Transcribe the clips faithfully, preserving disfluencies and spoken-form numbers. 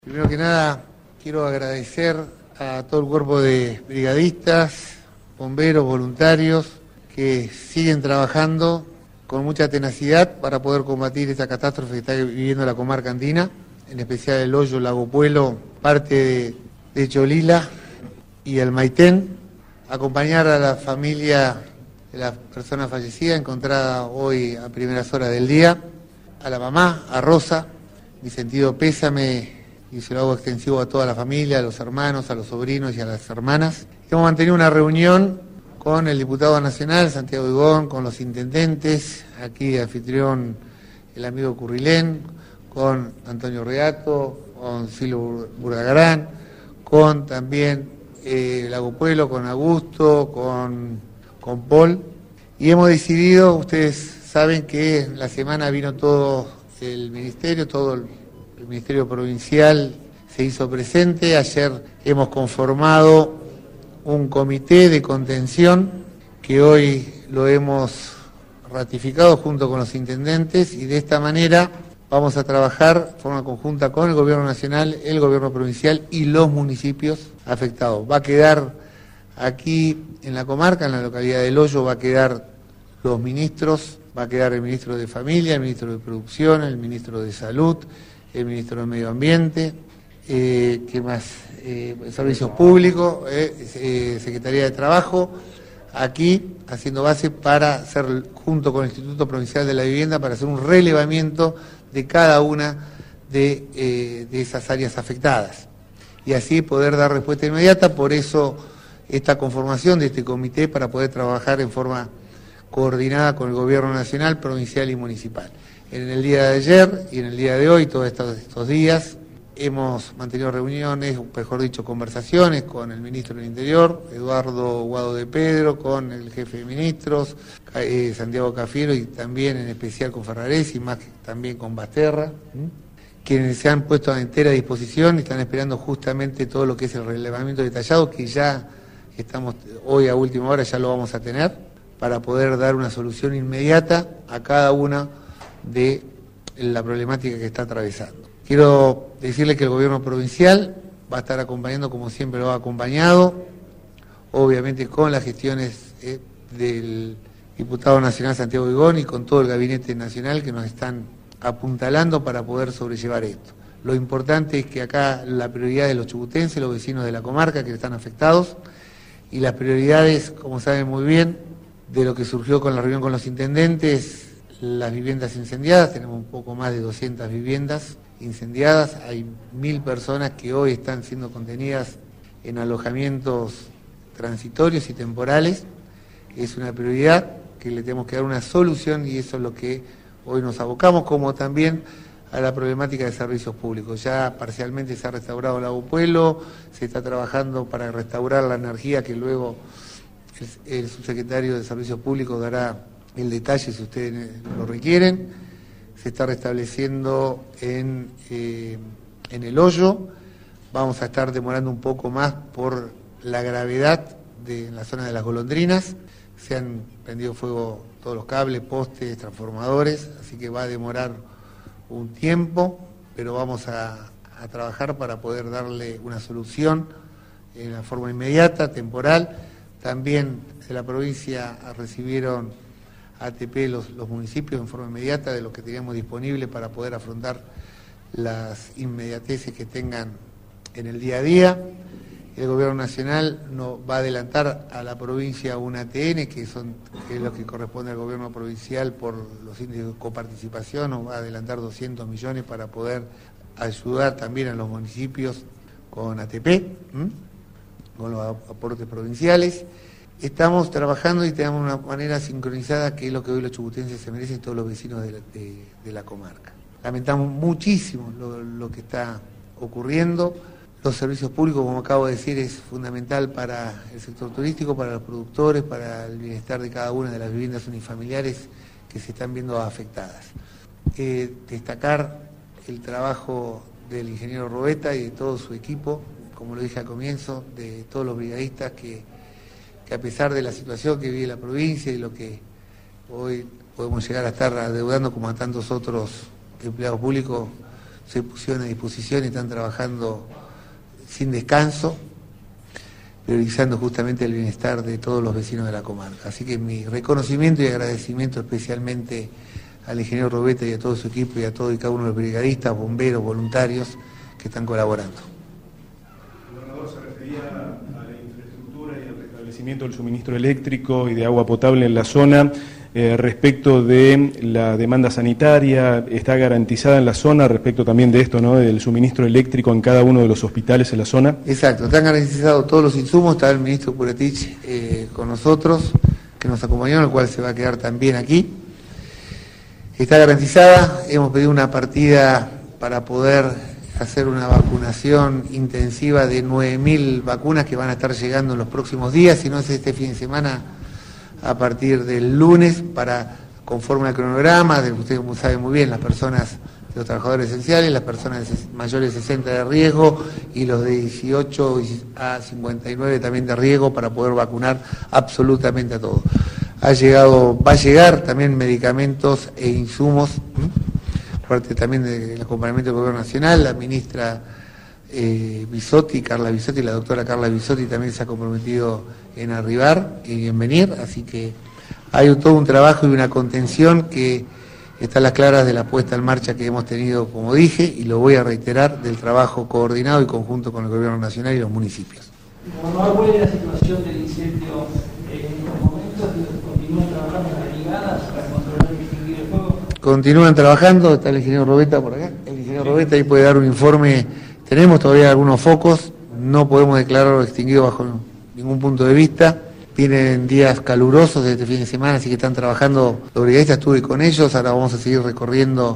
Primero que nada, quiero agradecer a todo el cuerpo de brigadistas, bomberos, voluntarios, que siguen trabajando con mucha tenacidad para poder combatir esta catástrofe que está viviendo la comarca andina, en especial el Hoyo, Lago Puelo, parte de, de Cholila y el Maitén. Acompañar a la familia de la persona fallecida, encontrada hoy a primeras horas del día, a la mamá, a Rosa, mi sentido pésame, y se lo hago extensivo a toda la familia, a los hermanos, a los sobrinos y a las hermanas. Hemos mantenido una reunión con el diputado nacional, Santiago Higón, con los intendentes, aquí de anfitrión el amigo Currilén, con Antonio Reato, con Silvio Burdagarán, con también eh, Lago Puelo, con Augusto, con, con Paul. Y hemos decidido, ustedes saben que en la semana vino todo el ministerio, todo el El Ministerio Provincial se hizo presente. Ayer hemos conformado un comité de contención que hoy lo hemos ratificado junto con los intendentes y de esta manera vamos a trabajar de forma conjunta con el Gobierno Nacional, el Gobierno Provincial y los municipios afectados. Va a quedar aquí en la comarca, en la localidad del Hoyo, va a quedar los ministros, va a quedar el ministro de Familia, el ministro de Producción, el ministro de Salud, el ministro de Medio Ambiente, eh, ¿qué más? Eh, Servicios Públicos, eh, eh, Secretaría de Trabajo, aquí haciendo base para hacer, junto con el Instituto Provincial de la Vivienda, para hacer un relevamiento de cada una de, eh, de esas áreas afectadas y así poder dar respuesta inmediata. Por eso esta conformación de este comité para poder trabajar en forma coordinada con el Gobierno Nacional, Provincial y Municipal. En el día de ayer y en el día de hoy, todos estos, estos días, hemos mantenido reuniones, mejor dicho, conversaciones con el ministro del Interior, Eduardo Guado de Pedro, con el jefe de ministros, eh, Santiago Cafiero, y también en especial con Ferraresi, y más que también con Basterra, ¿sí? Quienes se han puesto a entera disposición y están esperando justamente todo lo que es el relevamiento detallado, que ya estamos, hoy a última hora ya lo vamos a tener, para poder dar una solución inmediata a cada una de la problemática que está atravesando. Quiero decirle que el gobierno provincial va a estar acompañando, como siempre lo ha acompañado, obviamente con las gestiones eh, del diputado nacional Santiago Higón y con todo el gabinete nacional que nos están apuntalando para poder sobrellevar esto. Lo importante es que acá la prioridad de los chubutenses, los vecinos de la comarca que están afectados, y las prioridades, como saben muy bien, de lo que surgió con la reunión con los intendentes, las viviendas incendiadas. Tenemos un poco más de doscientas viviendas incendiadas, hay mil personas que hoy están siendo contenidas en alojamientos transitorios y temporales. Es una prioridad que le tenemos que dar una solución y eso es lo que hoy nos abocamos, como también a la problemática de servicios públicos. Ya parcialmente se ha restaurado Lago Puelo, se está trabajando para restaurar la energía que luego el, el subsecretario de Servicios Públicos dará el detalle si ustedes lo requieren. Se está restableciendo en, eh, en el Hoyo. Vamos a estar demorando un poco más por la gravedad de en la zona de las Golondrinas. Se han prendido fuego todos los cables, postes, transformadores, así que va a demorar un tiempo, pero vamos a, a trabajar para poder darle una solución en la forma inmediata, temporal. También de la provincia recibieron A T P los, los municipios en forma inmediata de lo que teníamos disponible para poder afrontar las inmediateces que tengan en el día a día. El Gobierno Nacional no, va a adelantar a la provincia un A T N, que, son, que es lo que corresponde al Gobierno Provincial por los índices de coparticipación, nos va a adelantar doscientos millones para poder ayudar también a los municipios con A T P, ¿m? con los aportes provinciales. Estamos trabajando y tenemos una manera sincronizada que es lo que hoy los chubutenses se merecen, todos los vecinos de la, de, de la comarca. Lamentamos muchísimo lo, lo que está ocurriendo. Los servicios públicos, como acabo de decir, es fundamental para el sector turístico, para los productores, para el bienestar de cada una de las viviendas unifamiliares que se están viendo afectadas. Eh, destacar el trabajo del ingeniero Robeta y de todo su equipo, como lo dije al comienzo, de todos los brigadistas que que a pesar de la situación que vive la provincia y lo que hoy podemos llegar a estar adeudando como a tantos otros empleados públicos, se pusieron a disposición y están trabajando sin descanso, priorizando justamente el bienestar de todos los vecinos de la comarca. Así que mi reconocimiento y agradecimiento especialmente al ingeniero Robeta y a todo su equipo y a todo y cada uno de los brigadistas, bomberos, voluntarios que están colaborando. El gobernador se refería a la infraestructura y al restablecimiento del suministro eléctrico y de agua potable en la zona. Eh, respecto de la demanda sanitaria, ¿está garantizada en la zona respecto también de esto, ¿no?, del suministro eléctrico en cada uno de los hospitales en la zona? Exacto, están garantizados todos los insumos, está el ministro Puretich eh, con nosotros, que nos acompañó, el cual se va a quedar también aquí. Está garantizada, hemos pedido una partida para poder hacer una vacunación intensiva de nueve mil vacunas que van a estar llegando en los próximos días, si no es este fin de semana, a partir del lunes, para conforme al cronograma, de ustedes saben muy bien, las personas, los trabajadores esenciales, las personas mayores de sesenta de riesgo y los de dieciocho a cincuenta y nueve también de riesgo, para poder vacunar absolutamente a todos. Ha llegado, va a llegar también medicamentos e insumos, ¿m? parte también del acompañamiento del Gobierno Nacional, la ministra eh, Bisotti, Carla Bisotti, la doctora Carla Bisotti también se ha comprometido en arribar y en venir, así que hay todo un trabajo y una contención que está a las claras de la puesta en marcha que hemos tenido, como dije, y lo voy a reiterar, del trabajo coordinado y conjunto con el Gobierno Nacional y los municipios. Gobernador, ¿cuál es la situación del incendio en estos momentos? ¿Continúan trabajando las brigadas para controlar y extinguir el fuego? Continúan trabajando, está el ingeniero Robeta por acá, el ingeniero Robeta ahí puede dar un informe. Tenemos todavía algunos focos, no podemos declararlo extinguido bajo ningún punto de vista. Vienen días calurosos de este fin de semana, así que están trabajando los brigadistas, estuve con ellos, ahora vamos a seguir recorriendo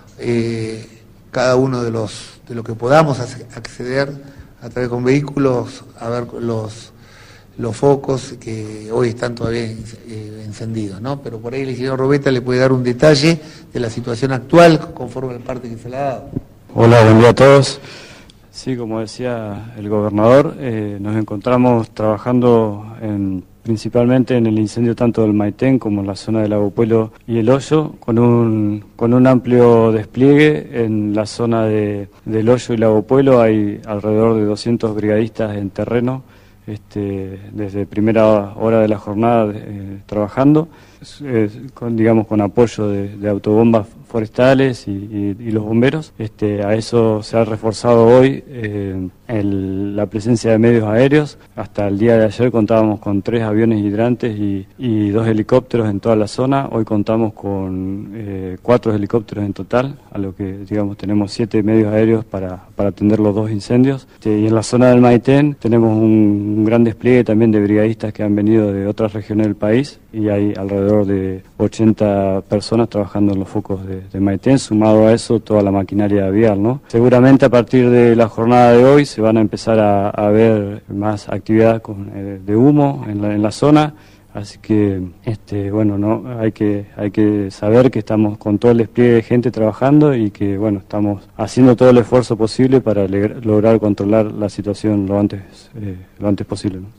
eh, cada uno de los de lo que podamos acceder a través con vehículos, a ver los, los focos que hoy están todavía eh, encendidos, ¿no? Pero por ahí el ingeniero Robeta le puede dar un detalle de la situación actual conforme al parte que se le ha dado. Hola, buen día a todos. Sí, como decía el gobernador, eh, nos encontramos trabajando en, principalmente en el incendio tanto del Maitén como en la zona del Lago Puelo y el Hoyo, con un, con un amplio despliegue. En la zona de, del Hoyo y Lago Puelo hay alrededor de doscientos brigadistas en terreno, este, desde primera hora de la jornada eh, trabajando, eh, con, digamos, con apoyo de, de autobombas forestales y, y, y los bomberos. Este, a eso se ha reforzado hoy eh, el, la presencia de medios aéreos. Hasta el día de ayer contábamos con tres aviones hidrantes y, y dos helicópteros en toda la zona. Hoy contamos con eh, cuatro helicópteros en total, a lo que, digamos, tenemos siete medios aéreos para, para atender los dos incendios. Este, y en la zona del Maitén tenemos un, un gran despliegue también de brigadistas que han venido de otras regiones del país, y hay alrededor de ochenta personas trabajando en los focos de, de Maitén, sumado a eso toda la maquinaria vial, ¿no? Seguramente a partir de la jornada de hoy se van a empezar a, a ver más actividad con, eh, de humo en la, en la zona, así que este bueno, no hay que hay que saber que estamos con todo el despliegue de gente trabajando y que bueno, estamos haciendo todo el esfuerzo posible para lograr controlar la situación lo antes eh, lo antes posible, ¿no?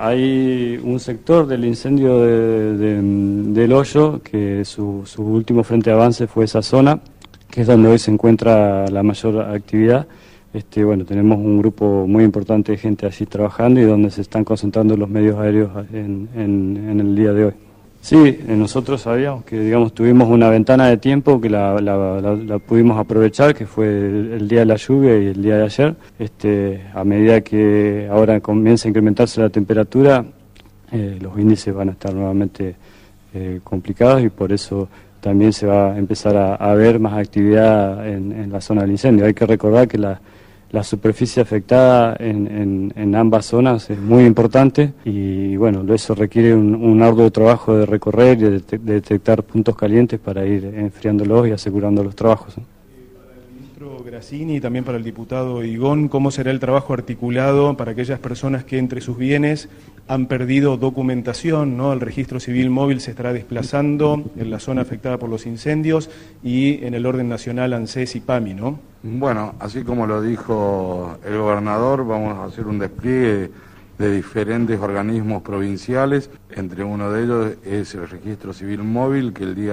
Hay un sector del incendio de, de, del Hoyo que su, su último frente de avance fue esa zona, que es donde hoy se encuentra la mayor actividad. Este, bueno, tenemos un grupo muy importante de gente allí trabajando y donde se están concentrando los medios aéreos en, en, en el día de hoy. Sí, nosotros sabíamos que, digamos, tuvimos una ventana de tiempo que la, la, la, la pudimos aprovechar, que fue el, el día de la lluvia y el día de ayer. Este, a medida que ahora comienza a incrementarse la temperatura, eh, los índices van a estar nuevamente eh, complicados, y por eso también se va a empezar a, a ver más actividad en, en la zona del incendio. Hay que recordar que la La superficie afectada en, en, en ambas zonas es muy importante, y bueno, eso requiere un, un arduo trabajo de recorrer y de, de detectar puntos calientes para ir enfriándolos y asegurando los trabajos, ¿no? Para el ministro Grassini y también para el diputado Higón, ¿cómo será el trabajo articulado para aquellas personas que entre sus bienes han perdido documentación, ¿no? El registro civil móvil se estará desplazando en la zona afectada por los incendios, y en el orden nacional ANSES y PAMI, ¿no? Bueno, así como lo dijo el gobernador, vamos a hacer un despliegue de diferentes organismos provinciales. Entre uno de ellos es el registro civil móvil, que el día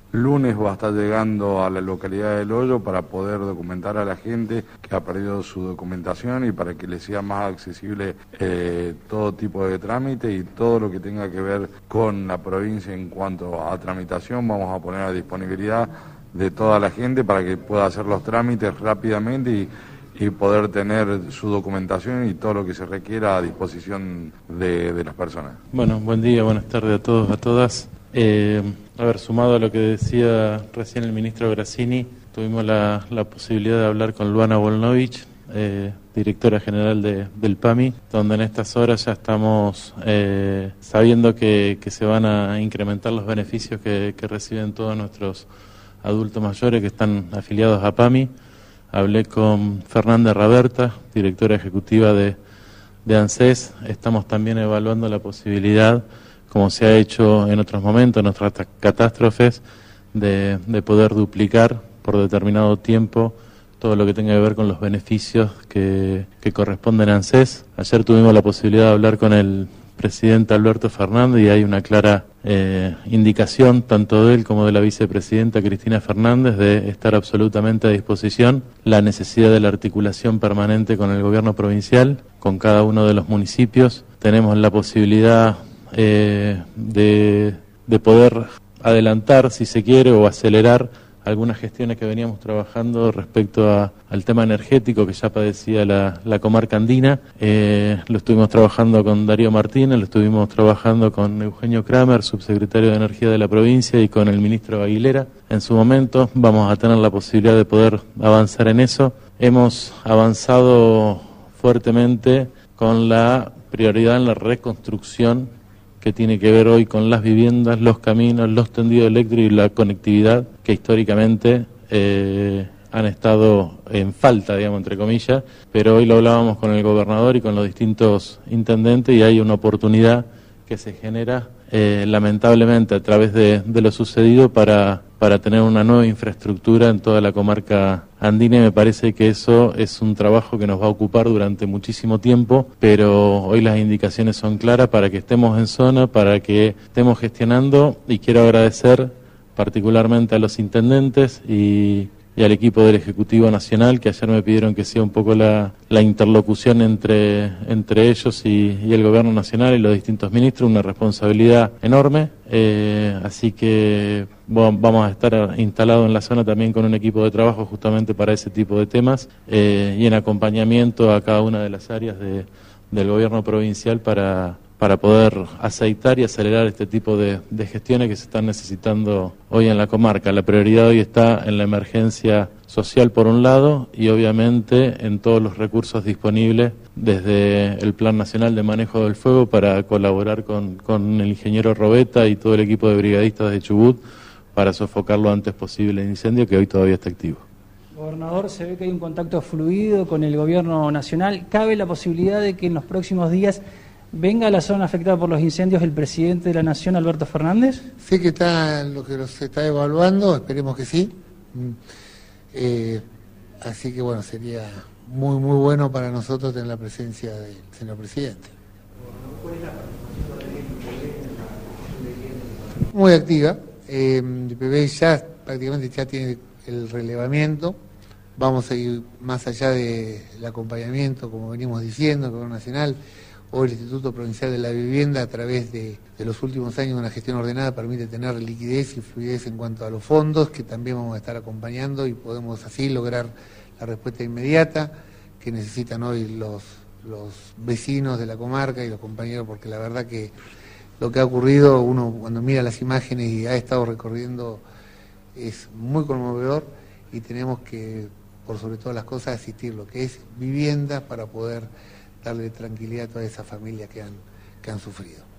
lunes va a estar llegando a la localidad del Hoyo para poder documentar a la gente que ha perdido su documentación y para que les sea más accesible eh, todo tipo de trámite y todo lo que tenga que ver con la provincia en cuanto a tramitación. Vamos a poner a disponibilidad de toda la gente para que pueda hacer los trámites rápidamente y, y poder tener su documentación y todo lo que se requiera a disposición de, de las personas. Bueno, buen día, buenas tardes a todos, a todas. Eh, a ver, sumado a lo que decía recién el ministro Grassini, tuvimos la, la posibilidad de hablar con Luana Volnovich, eh, directora general de, del P A M I, donde en estas horas ya estamos eh, sabiendo que, que se van a incrementar los beneficios que, que reciben todos nuestros adultos mayores que están afiliados a P A M I. Hablé con Fernanda Raberta, directora ejecutiva de, de ANSES. Estamos también evaluando la posibilidad, como se ha hecho en otros momentos, en otras catástrofes, de, de poder duplicar por determinado tiempo todo lo que tenga que ver con los beneficios que, que corresponden a ANSES. Ayer tuvimos la posibilidad de hablar con el presidente Alberto Fernández y hay una clara eh, indicación, tanto de él como de la vicepresidenta Cristina Fernández, de estar absolutamente a disposición. La necesidad de la articulación permanente con el gobierno provincial, con cada uno de los municipios. Tenemos la posibilidad Eh, de, de poder adelantar, si se quiere, o acelerar algunas gestiones que veníamos trabajando respecto a, al tema energético que ya padecía la, la comarca andina. Eh, lo estuvimos trabajando con Darío Martínez, lo estuvimos trabajando con Eugenio Kramer, subsecretario de Energía de la provincia, y con el ministro Aguilera. En su momento vamos a tener la posibilidad de poder avanzar en eso. Hemos avanzado fuertemente con la prioridad en la reconstrucción que tiene que ver hoy con las viviendas, los caminos, los tendidos eléctricos y la conectividad que históricamente eh, han estado en falta, digamos, entre comillas, pero hoy lo hablábamos con el gobernador y con los distintos intendentes y hay una oportunidad que se genera eh, lamentablemente a través de, de lo sucedido para, para tener una nueva infraestructura en toda la comarca andina, y me parece que eso es un trabajo que nos va a ocupar durante muchísimo tiempo, pero hoy las indicaciones son claras para que estemos en zona, para que estemos gestionando, y quiero agradecer particularmente a los intendentes y, y al equipo del Ejecutivo Nacional, que ayer me pidieron que sea un poco la, la interlocución entre, entre ellos y, y el Gobierno Nacional y los distintos ministros, una responsabilidad enorme, eh, así que bueno, vamos a estar instalados en la zona también con un equipo de trabajo justamente para ese tipo de temas eh, y en acompañamiento a cada una de las áreas de, del Gobierno provincial para... para poder aceitar y acelerar este tipo de, de gestiones que se están necesitando hoy en la comarca. La prioridad hoy está en la emergencia social por un lado y obviamente en todos los recursos disponibles desde el Plan Nacional de Manejo del Fuego para colaborar con, con el ingeniero Robeta y todo el equipo de brigadistas de Chubut para sofocar lo antes posible el incendio que hoy todavía está activo. Gobernador, se ve que hay un contacto fluido con el gobierno nacional. ¿Cabe la posibilidad de que en los próximos días venga a la zona afectada por los incendios el presidente de la Nación, Alberto Fernández? Sé que está lo que se está evaluando, esperemos que sí. Eh, así que bueno, sería muy muy bueno para nosotros tener la presencia del señor presidente. Muy activa. Eh, el P B ya prácticamente ya tiene el relevamiento. Vamos a ir más allá del acompañamiento, como venimos diciendo, el Gobierno Nacional o el Instituto Provincial de la Vivienda, a través de, de los últimos años de una gestión ordenada, permite tener liquidez y fluidez en cuanto a los fondos, que también vamos a estar acompañando y podemos así lograr la respuesta inmediata que necesitan hoy los, los vecinos de la comarca y los compañeros, porque la verdad que lo que ha ocurrido, uno cuando mira las imágenes y ha estado recorriendo, es muy conmovedor y tenemos que, por sobre todas las cosas, asistir lo que es vivienda para poder darle tranquilidad a todas esas familias que han, que han sufrido.